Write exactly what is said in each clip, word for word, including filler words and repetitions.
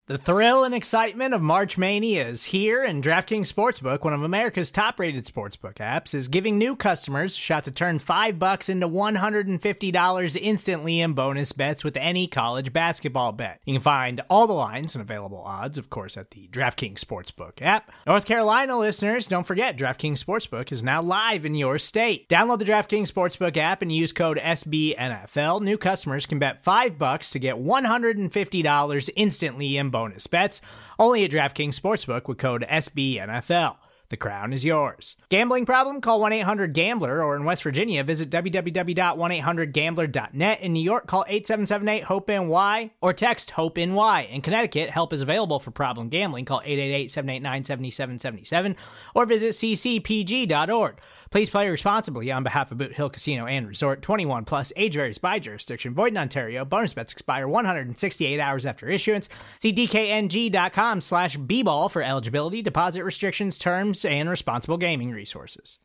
The thrill and excitement of March Mania is here, and DraftKings Sportsbook, one of America's top-rated sportsbook apps, is giving new customers a shot to turn five bucks into one hundred fifty dollars instantly in bonus bets with any college basketball bet. You can find all the lines and available odds, of course, at the DraftKings Sportsbook app. North Carolina listeners, don't forget, DraftKings Sportsbook is now live in your state. Download the DraftKings Sportsbook app and use code S B N F L. New customers can bet five bucks to get one hundred fifty dollars instantly in bonus bets, only at DraftKings Sportsbook with code S B N F L. The crown is yours. Gambling problem? Call one eight hundred gambler, or in West Virginia, visit w w w dot one eight hundred gambler dot net. In New York, call eight seven seven eight hope N Y or text HOPE-NY. In Connecticut, help is available for problem gambling. Call eight eight eight, seven eight nine, seven seven seven seven or visit c c p g dot org. Please play responsibly on behalf of Boot Hill Casino and Resort. twenty-one plus, age varies by jurisdiction. Void in Ontario. Bonus bets expire one hundred sixty-eight hours after issuance. See d k n g dot com slash b ball for eligibility, deposit restrictions, terms, and responsible gaming resources.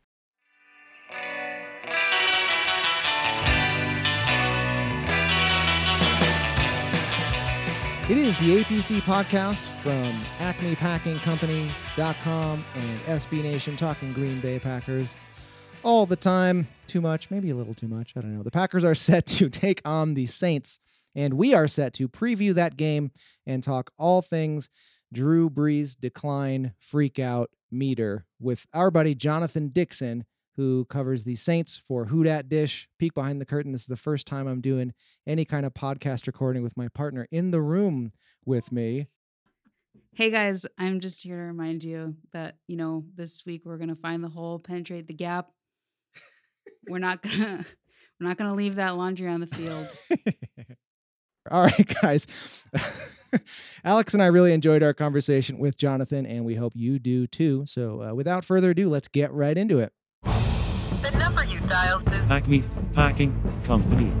It is the A P C podcast from acme packing company dot com and S B Nation, talking Green Bay Packers all the time. Too much, maybe a little too much. I don't know. The Packers are set to take on the Saints, and we are set to preview that game and talk all things Drew Brees decline, freak out, meter with our buddy Jonathan Dixon, who covers the Saints for Who Dat Dish. Peek behind the curtain. This is the first time I'm doing any kind of podcast recording with my partner in the room with me. Hey guys, I'm just here to remind you that, you know, this week we're going to find the hole, penetrate the gap. We're not going to we're not going to leave that laundry on the field. All right, guys. Alex and I really enjoyed our conversation with Jonathan, and we hope you do too. So uh, without further ado, let's get right into it. The number you dialed is Acme Packing Company.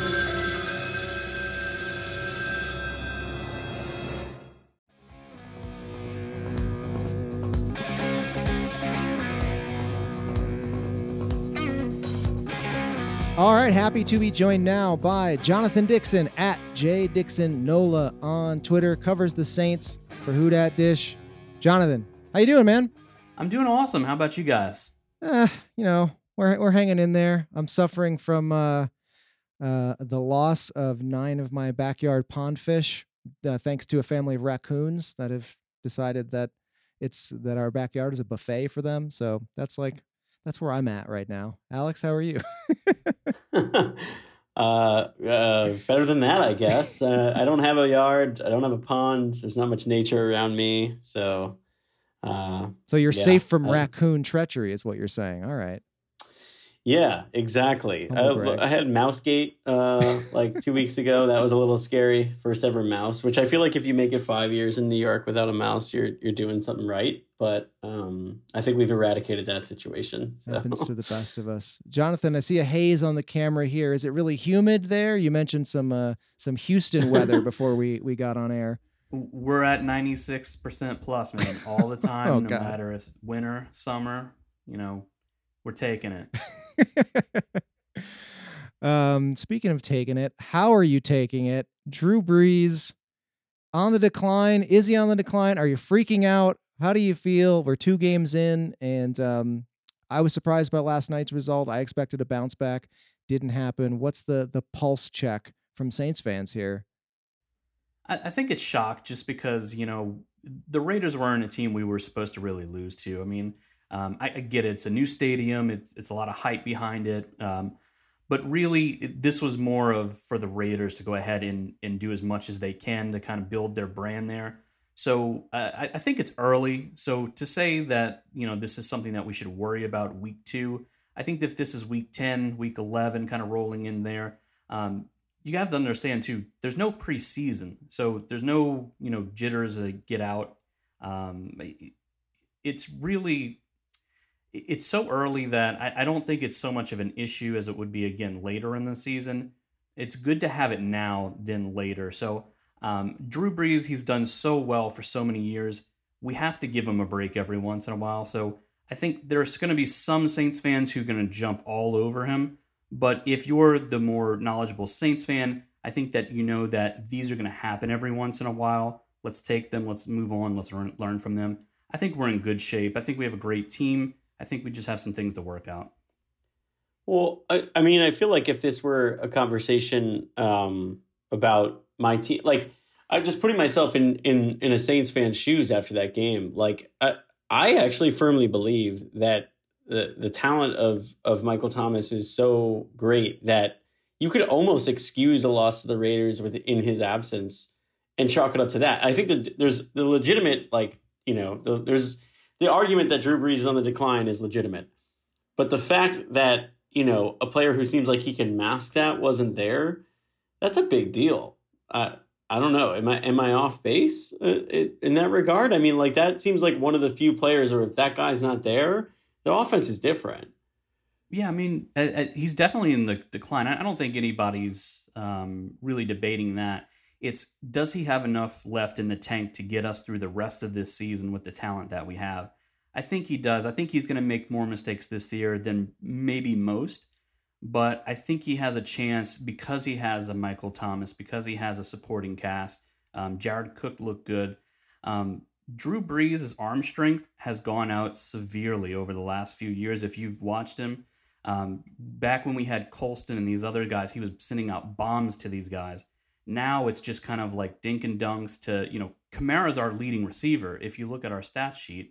All right, happy to be joined now by Jonathan Dixon at J Dixon Nola on Twitter, covers the Saints for Who Dat Dish. Jonathan, how you doing, man? I'm doing awesome. How about you guys? Uh, you know, we're we're hanging in there. I'm suffering from uh, uh, the loss of nine of my backyard pond fish, uh, thanks to a family of raccoons that have decided that it's that our backyard is a buffet for them. So that's like that's where I'm at right now. Alex, how are you? uh, uh, better than that, I guess. Uh, I don't have a yard. I don't have a pond. There's not much nature around me, so. Uh, so you're yeah, safe from I, raccoon treachery, is what you're saying. All right. Yeah, exactly. I, I had Mousegate uh, like two weeks ago. That was a little scary. First ever mouse, which I feel like if you make it five years in New York without a mouse, you're you're doing something right. But um, I think we've eradicated that situation. So. Happens to the best of us. Jonathan, I see a haze on the camera here. Is it really humid there? You mentioned some uh, some Houston weather before we, we got on air. We're at ninety-six percent plus, man, all the time, oh, no God. matter if winter, summer, you know, we're taking it. um, speaking of taking it, how are you taking it? Drew Brees on the decline. Is he on the decline? Are you freaking out? How do you feel? We're two games in, and um, I was surprised by last night's result. I expected a bounce back. Didn't happen. What's the the pulse check from Saints fans here? I, I think it's shock just because, you know, the Raiders weren't a team we were supposed to really lose to. I mean, um, I, I get it. It's a new stadium. It's, it's a lot of hype behind it. Um, but really, it, this was more of for the Raiders to go ahead and, and do as much as they can to kind of build their brand there. So uh, I, I think it's early. So to say that, you know, this is something that we should worry about week two, I think if this is week ten, week eleven, kind of rolling in there, um, you have to understand too, there's no preseason. So there's no, you know, jitters to get out. Um, it's really, it's so early that I, I don't think it's so much of an issue as it would be again later in the season. It's good to have it now than later. So um, Drew Brees, he's done so well for so many years. We have to give him a break every once in a while. So I think there's going to be some Saints fans who are going to jump all over him. But if you're the more knowledgeable Saints fan, I think that you know that these are going to happen every once in a while. Let's take them. Let's move on. Let's learn, learn from them. I think we're in good shape. I think we have a great team. I think we just have some things to work out. Well, I, I mean, I feel like if this were a conversation um, about my team, like I'm just putting myself in, in, in a Saints fan's shoes after that game. Like I, I actually firmly believe that the, the talent of, of Michael Thomas is so great that you could almost excuse a loss to the Raiders with in his absence and chalk it up to that. I think that there's the legitimate, like, you know, the, there's the argument that Drew Brees is on the decline is legitimate. But the fact that, you know, a player who seems like he can mask that wasn't there, that's a big deal. Uh, I don't know. Am I am I off base uh, in that regard? I mean, like that seems like one of the few players where if that guy's not there, the offense is different. Yeah, I mean, uh, uh, he's definitely in the decline. I, I don't think anybody's um, really debating that. It's does he have enough left in the tank to get us through the rest of this season with the talent that we have? I think he does. I think he's going to make more mistakes this year than maybe most. But I think he has a chance because he has a Michael Thomas, because he has a supporting cast. Um, Jared Cook looked good. Um, Drew Brees' arm strength has gone out severely over the last few years. If you've watched him, um, back when we had Colston and these other guys, he was sending out bombs to these guys. Now it's just kind of like dink and dunks to, you know, Kamara's our leading receiver if you look at our stat sheet.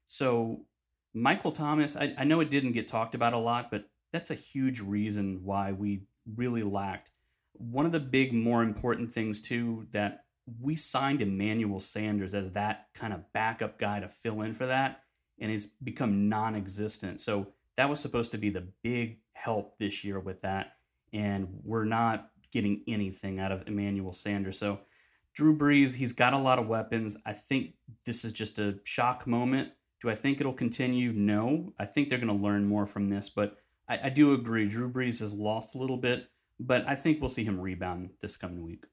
So Michael Thomas, I, I know it didn't get talked about a lot, but that's a huge reason why we really lacked. One of the big, more important things, too, that we signed Emmanuel Sanders as that kind of backup guy to fill in for that, and it's become non-existent. So that was supposed to be the big help this year with that, and we're not getting anything out of Emmanuel Sanders. So Drew Brees, he's got a lot of weapons. I think this is just a shock moment. Do I think it'll continue? No. I think they're going to learn more from this, but I, I do agree. Drew Brees has lost a little bit, but I think we'll see him rebound this coming week.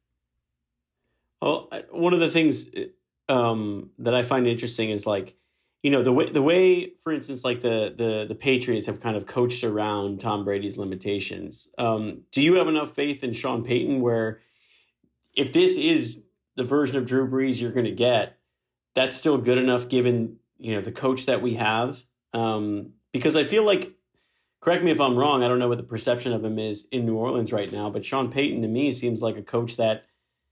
Well, one of the things um, that I find interesting is like, you know, the way, the way, for instance, like the, the, the Patriots have kind of coached around Tom Brady's limitations. Um, do you have enough faith in Sean Payton where if this is the version of Drew Brees you're going to get, that's still good enough given, you know, the coach that we have? Um, because I feel like, correct me if I'm wrong, I don't know what the perception of him is in New Orleans right now, but Sean Payton to me seems like a coach that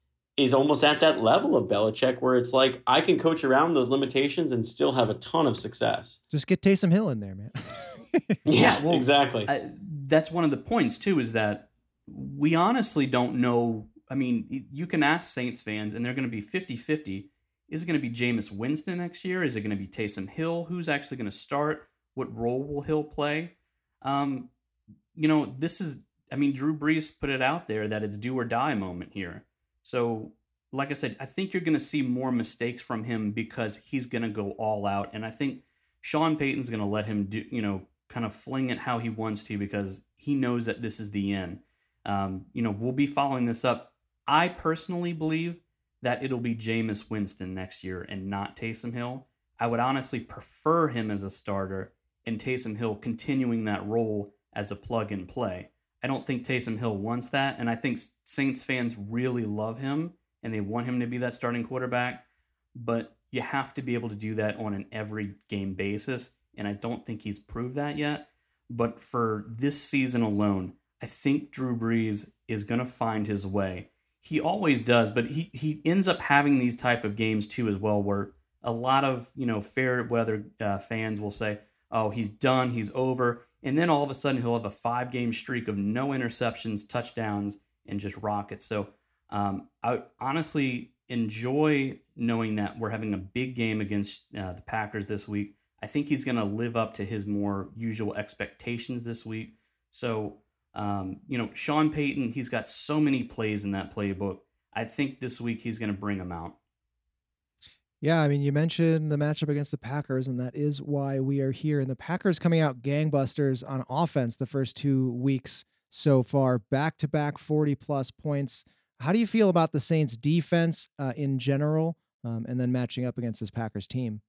is almost at that level of Belichick where it's like, I can coach around those limitations and still have a ton of success. Just get Taysom Hill in there, man. yeah, well, exactly. I, that's one of the points, too, is that we honestly don't know. I mean, you can ask Saints fans, and they're going to be fifty-fifty. Is it going to be Jameis Winston next year? Is it going to be Taysom Hill? Who's actually going to start? What role will Hill play? Um, you know, this is, I mean, Drew Brees put it out there that it's do or die moment here. So, like I said, I think you're going to see more mistakes from him because he's going to go all out. And I think Sean Payton's going to let him do, you know, kind of fling it how he wants to because he knows that this is the end. Um, you know, we'll be following this up. I personally believe that it'll be Jameis Winston next year and not Taysom Hill. I would honestly prefer him as a starter and Taysom Hill continuing that role as a plug and play. I don't think Taysom Hill wants that, and I think Saints fans really love him, and they want him to be that starting quarterback, but you have to be able to do that on an every game basis, and I don't think he's proved that yet. But for this season alone, I think Drew Brees is going to find his way. He always does, but he, he ends up having these type of games too as well, where a lot of, you know, fair weather uh, fans will say, oh, he's done, he's over. And then all of a sudden he'll have a five-game streak of no interceptions, touchdowns, and just rockets. So um, I honestly enjoy knowing that we're having a big game against uh, the Packers this week. I think he's going to live up to his more usual expectations this week. So, um, you know, Sean Payton, he's got so many plays in that playbook. I think this week he's going to bring them out. Yeah, I mean, you mentioned the matchup against the Packers, and that is why we are here. And the Packers coming out gangbusters on offense the first two weeks so far, back-to-back forty-plus points. How do you feel about the Saints' defense uh, in general, um, and then matching up against this Packers team?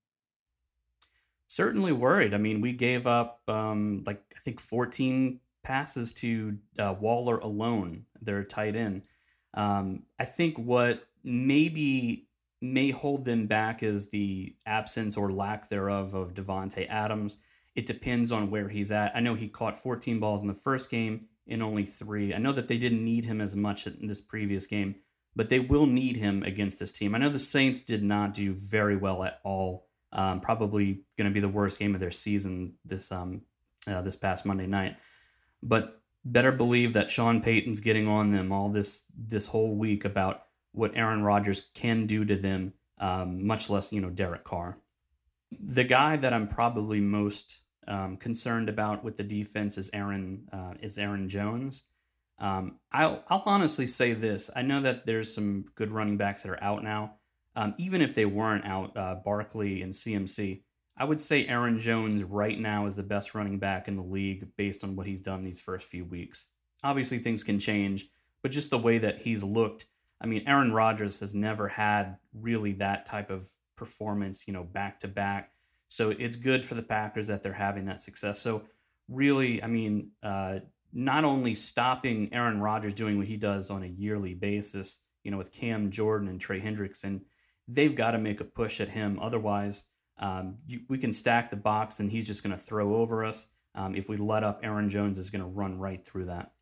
Certainly worried. I mean, we gave up, um, like, I think fourteen passes to uh, Waller alone, their tight end. Um, I think what maybe may hold them back is the absence or lack thereof of Davante Adams. It depends on where he's at. I know he caught fourteen balls in the first game and only three. I know that they didn't need him as much in this previous game, but they will need him against this team. I know the Saints did not do very well at all. Um, probably going to be the worst game of their season this um uh, this past Monday night. But better believe that Sean Payton's getting on them all this this whole week about what Aaron Rodgers can do to them, um, much less, you know, Derek Carr. The guy that I'm probably most um, concerned about with the defense is Aaron uh, is Aaron Jones. Um, I'll, I'll honestly say this. I know that there's some good running backs that are out now. Um, even if they weren't out, uh, Barkley and C M C, I would say Aaron Jones right now is the best running back in the league based on what he's done these first few weeks. Obviously, things can change, but just the way that he's looked, I mean, Aaron Rodgers has never had really that type of performance, you know, back to back. So it's good for the Packers that they're having that success. So really, I mean, uh, not only stopping Aaron Rodgers doing what he does on a yearly basis, you know, with Cam Jordan and Trey Hendrickson, they've got to make a push at him. Otherwise, um, you, we can stack the box and he's just going to throw over us. Um, if we let up, Aaron Jones is going to run right through that.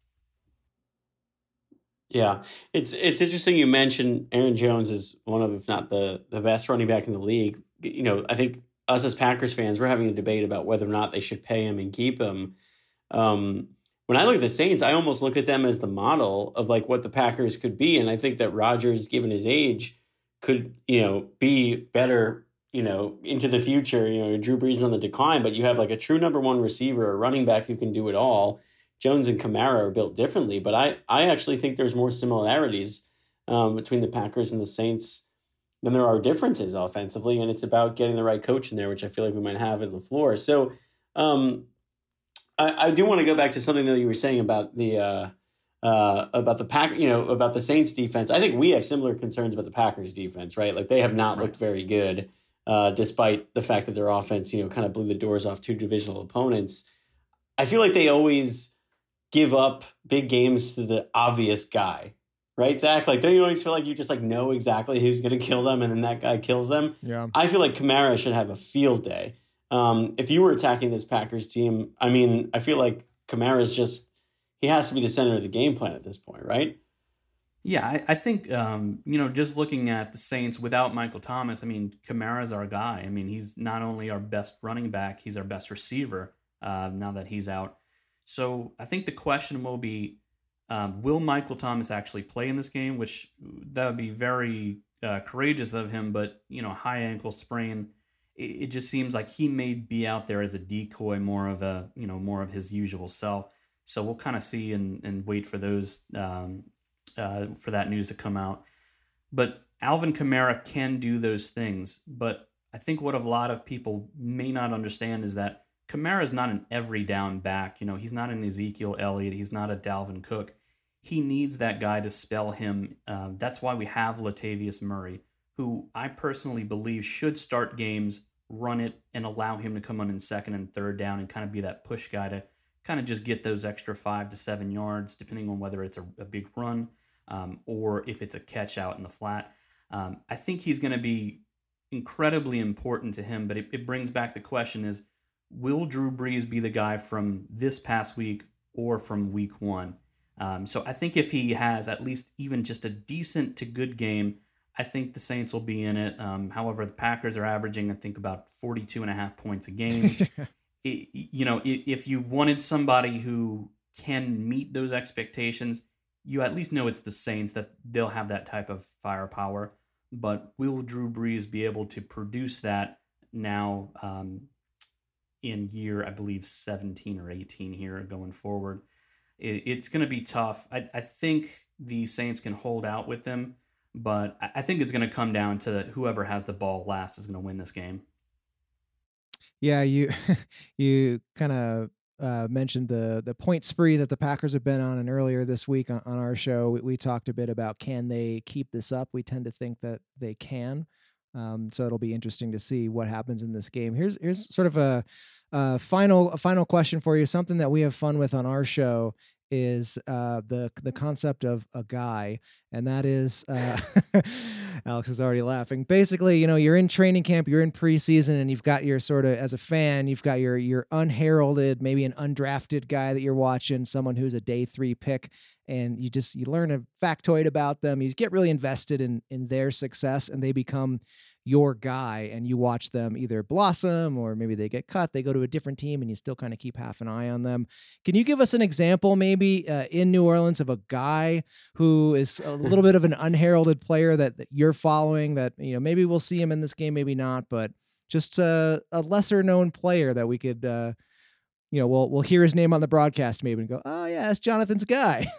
Yeah, it's it's interesting you mentioned Aaron Jones is one of, if not the, the best running back in the league. You know, I think us as Packers fans, we're having a debate about whether or not they should pay him and keep him. Um, when I look at the Saints, I almost look at them as the model of like what the Packers could be. And I think that Rodgers, given his age, could, you know, be better, you know, into the future. You know, Drew Brees is on the decline, but you have like a true number one receiver, a running back who can do it all. Jones and Kamara are built differently, but I, I actually think there's more similarities um, between the Packers and the Saints than there are differences offensively, and it's about getting the right coach in there, which I feel like we might have in LaFleur. So um, I, I do want to go back to something that you were saying about the uh, uh, about the Pack, you know, about the Saints defense. I think we have similar concerns about the Packers defense, right? Like they have not right. looked very good, uh, despite the fact that their offense, you know, kind of blew the doors off two divisional opponents. I feel like they always give up big games to the obvious guy, right, Zach? Like, don't you always feel like you just like know exactly who's going to kill them and then that guy kills them? Yeah. I feel like Kamara should have a field day. Um, if you were attacking this Packers team, I mean, I feel like Kamara's just, he has to be the center of the game plan at this point, right? Yeah, I, I think, um, you know, just looking at the Saints without Michael Thomas, I mean, Kamara's our guy. I mean, he's not only our best running back, he's our best receiver uh, now that he's out. So I think the question will be, um, will Michael Thomas actually play in this game? Which that would be very uh, courageous of him, but, you know, high ankle sprain, it, it just seems like he may be out there as a decoy, more of a, you know, more of his usual self. So we'll kind of see and, and wait for those, um, uh, for that news to come out. But Alvin Kamara can do those things. But I think what a lot of people may not understand is that Kamara is not an every down back. You know, he's not an Ezekiel Elliott. He's not a Dalvin Cook. He needs that guy to spell him. Uh, that's why we have Latavius Murray, who I personally believe should start games, run it, and allow him to come on in second and third down and kind of be that push guy to kind of just get those extra five to seven yards, depending on whether it's a, a big run um, or if it's a catch out in the flat. Um, I think he's going to be incredibly important to him, but it, it brings back the question is, will Drew Brees be the guy from this past week or from week one? Um, so I think if he has at least even just a decent to good game, I think the Saints will be in it. Um, however, the Packers are averaging, I think, about forty-two and a half points a game. it, you know, if you wanted somebody who can meet those expectations, you at least know it's the Saints, that they'll have that type of firepower. But will Drew Brees be able to produce that now um, in year, I believe, seventeen or eighteen here going forward? It, it's going to be tough. I, I think the Saints can hold out with them, but I, I think it's going to come down to whoever has the ball last is going to win this game. Yeah, you you kind of uh, mentioned the the point spree that the Packers have been on, and earlier this week on, on our show, we, we talked a bit about, can they keep this up? We tend to think that they can. Um, so it'll be interesting to see what happens in this game. Here's here's sort of a, a final a final question for you. Something that we have fun with on our show is uh, the the concept of a guy, And that is, uh, Alex is already laughing. Basically, you know, you're in training camp, you're in preseason, and you've got your sort of, as a fan, you've got your your unheralded, maybe an undrafted guy that you're watching, someone who's a day three pick, and you just you learn a factoid about them. You get really invested in in their success, and they become your guy, and you watch them either blossom or maybe they get cut, they go to a different team, and you still kind of keep half an eye on them. Can you give us an example maybe uh, in New Orleans of a guy who is a little bit of an unheralded player that, that you're following, that, you know, maybe we'll see him in this game, maybe not, but just a, a lesser known player that we could, uh, you know, we'll, we'll hear his name on the broadcast maybe and go, oh yeah, that's Jonathan's guy.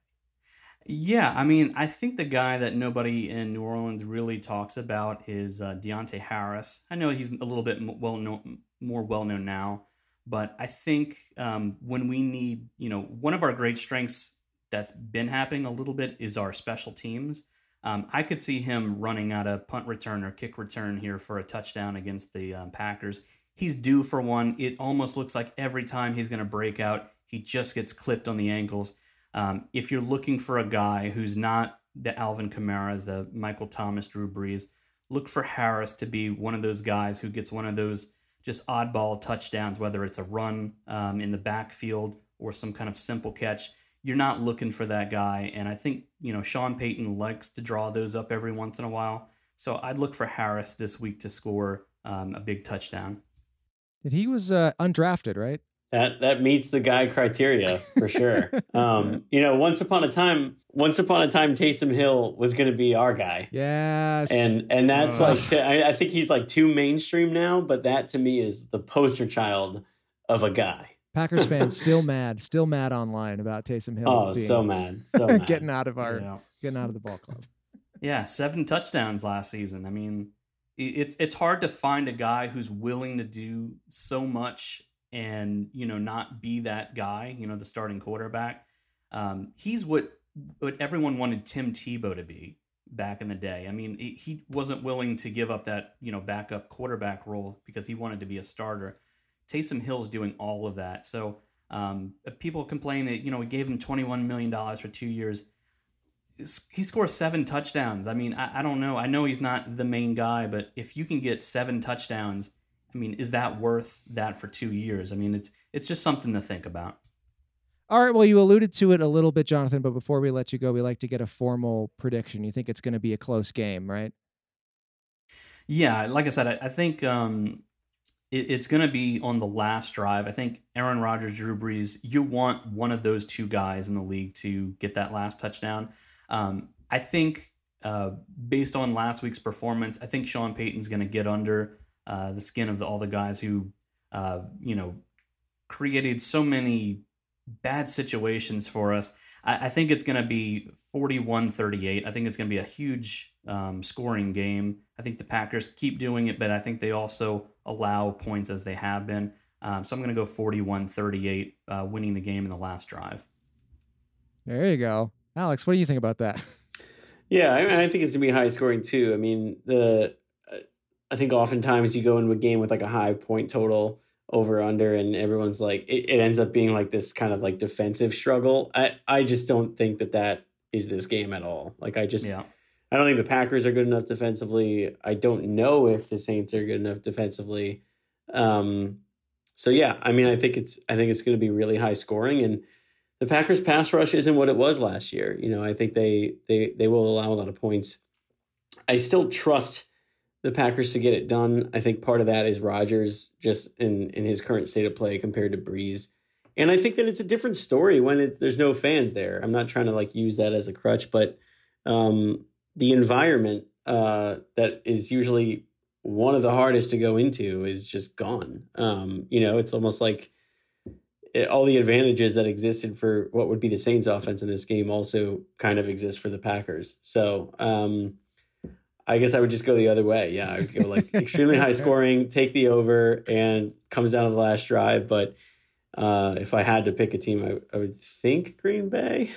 Yeah, I mean, I think the guy that nobody in New Orleans really talks about is uh, Deontay Harris. I know he's a little bit well known, more well known now, but I think um, when we need, you know, one of our great strengths that's been happening a little bit is our special teams. Um, I could see him running out a punt return or kick return here for a touchdown against the um, Packers. He's due for one. It almost looks like every time he's going to break out, he just gets clipped on the ankles. Um, if you're looking for a guy who's not the Alvin Kamara's, the Michael Thomas, Drew Brees, look for Harris to be one of those guys who gets one of those just oddball touchdowns, whether it's a run um, in the backfield or some kind of simple catch. You're not looking for that guy. And I think, you know, Sean Payton likes to draw those up every once in a while. So I'd look for Harris this week to score um, a big touchdown. He was uh, undrafted, right? That that meets the guy criteria for sure. um, you know, once upon a time, once upon a time, Taysom Hill was going to be our guy. Yes, and and that's uh. like to, I, I think he's like too mainstream now, but that to me is the poster child of a guy. Packers fans still mad, still mad online about Taysom Hill. Oh, being, so mad, so mad. getting out of our yeah. getting out of the ball club. Yeah, seven touchdowns last season. I mean, it's it's hard to find a guy who's willing to do so much and, you know, not be that guy, you know, the starting quarterback. Um, he's what what everyone wanted Tim Tebow to be back in the day. I mean, he wasn't willing to give up that, you know, backup quarterback role because he wanted to be a starter. Taysom Hill's doing all of that. So um, people complain that, you know, we gave him twenty-one million dollars for two years. He scores seven touchdowns. I mean, I, I don't know. I know he's not the main guy, but if you can get seven touchdowns, I mean, is that worth that for two years? I mean, it's it's just something to think about. All right, well, you alluded to it a little bit, Jonathan, but before we let you go, we like to get a formal prediction. You think it's going to be a close game, right? Yeah, like I said, I, I think um, it, it's going to be on the last drive. I think Aaron Rodgers, Drew Brees, you want one of those two guys in the league to get that last touchdown. Um, I think uh, based on last week's performance, I think Sean Payton's going to get under Uh, the skin of the, all the guys who, uh, you know, created so many bad situations for us. I, I think it's going to be forty-one thirty-eight. I think it's going to be a huge um, scoring game. I think the Packers keep doing it, but I think they also allow points as they have been. Um, so I'm going to go forty-one thirty-eight, uh, winning the game in the last drive. There you go. Alex, what do you think about that? Yeah, I, I think it's going to be high scoring too. I mean, the... I think oftentimes you go into a game with like a high point total over under and everyone's like, it, it ends up being like this kind of like defensive struggle. I, I just don't think that that is this game at all. Like I just, yeah. I don't think the Packers are good enough defensively. I don't know if the Saints are good enough defensively. Um, so yeah, I mean, I think it's, I think it's going to be really high scoring, and the Packers pass rush isn't what it was last year. You know, I think they, they, they will allow a lot of points. I still trust the Packers to get it done. I think part of that is Rodgers just in, in his current state of play compared to Brees. And I think that it's a different story when it, there's no fans there. I'm not trying to like use that as a crutch, but um, the environment uh, that is usually one of the hardest to go into is just gone. Um, you know, it's almost like it, all the advantages that existed for what would be the Saints offense in this game also kind of exist for the Packers. So, um, I guess I would just go the other way. Yeah, I would go like extremely high scoring, take the over, and comes down to the last drive. But uh, if I had to pick a team, I, I would think Green Bay.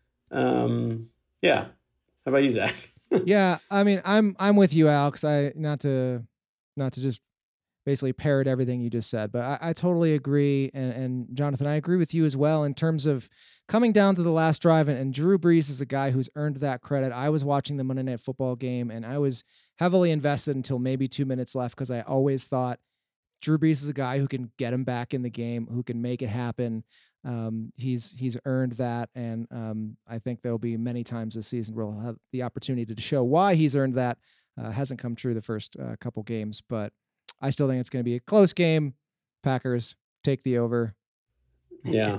Um, yeah. How about you, Zach? Yeah, I mean, I'm I'm with you, Alex. I not to not to just basically parrot everything you just said. But I, I totally agree. And, and Jonathan, I agree with you as well in terms of coming down to the last drive. And, and Drew Brees is a guy who's earned that credit. I was watching the Monday Night Football game, and I was heavily invested until maybe two minutes left because I always thought Drew Brees is a guy who can get him back in the game, who can make it happen. Um, he's he's earned that, and um, I think there'll be many times this season where we'll have the opportunity to show why he's earned that. Uh, hasn't come true the first uh, couple games, but I still think it's going to be a close game. Packers take the over. Yeah.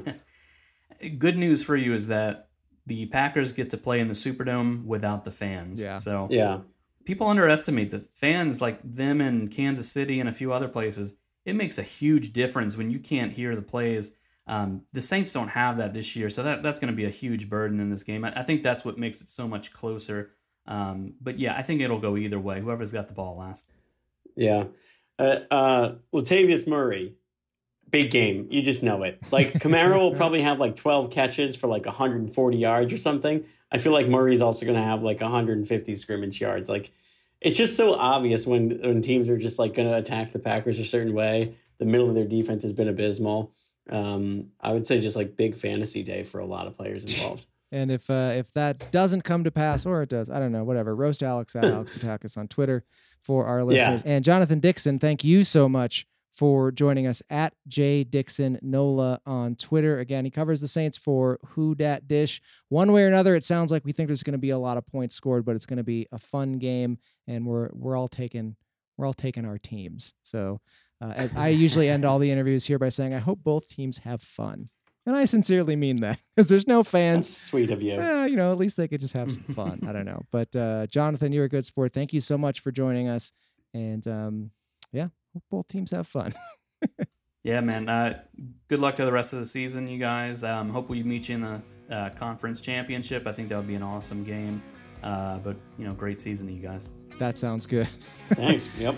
Good news for you is that the Packers get to play in the Superdome without the fans. Yeah. So yeah. People underestimate this. Fans like them in Kansas City and a few other places, it makes a huge difference when you can't hear the plays. Um, the Saints don't have that this year, so that, that's going to be a huge burden in this game. I, I think that's what makes it so much closer. Um, but yeah, I think it'll go either way, whoever's got the ball last. Yeah. Uh, uh, Latavius Murray, big game. You just know it. Like, Kamara will probably have like twelve catches for like one hundred forty yards or something. I feel like Murray's also going to have like one hundred fifty scrimmage yards. Like, it's just so obvious when, when teams are just like going to attack the Packers a certain way. The middle of their defense has been abysmal. Um, I would say just like big fantasy day for a lot of players involved. And if uh, if that doesn't come to pass, or it does, I don't know, whatever. Roast Alex at Alex Patakis on Twitter for our listeners. Yeah. And Jonathan Dixon, thank you so much for joining us at J Dixon Nola on Twitter. Again, he covers the Saints for Who Dat Dish. One way or another, it sounds like we think there's going to be a lot of points scored, but it's going to be a fun game, and we're we're all taking we're all taking our teams. So uh, I, I usually end all the interviews here by saying I hope both teams have fun. And I sincerely mean that, because there's no fans. That's sweet of you. Eh, you know, at least they could just have some fun. I don't know. But uh, Jonathan, you're a good sport. Thank you so much for joining us. And um, yeah, hope both teams have fun. Yeah, man. Uh, good luck to the rest of the season, you guys. Um, hope we meet you in the uh, conference championship. I think that would be an awesome game. Uh, but, you know, great season to you guys. That sounds good. Thanks. Yep.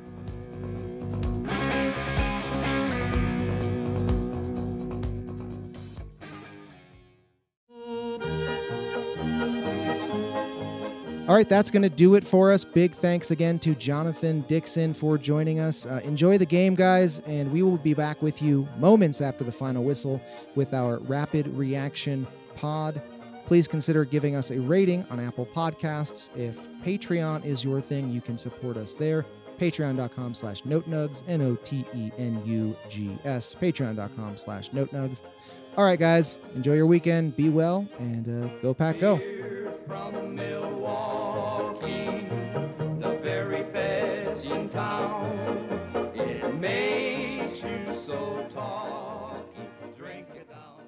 All right, that's going to do it for us. Big thanks again to Jonathan Dixon for joining us. Uh, enjoy the game, guys, and we will be back with you moments after the final whistle with our rapid reaction pod. Please consider giving us a rating on Apple Podcasts. If Patreon is your thing, you can support us there. Patreon.com slash Notenugs, N O T E N U G S. Patreon.com slash Notenugs. All right, guys, enjoy your weekend. Be well, and uh, go Pack, go. From Milwaukee, the very best in town. It makes you so talky. Drink it down.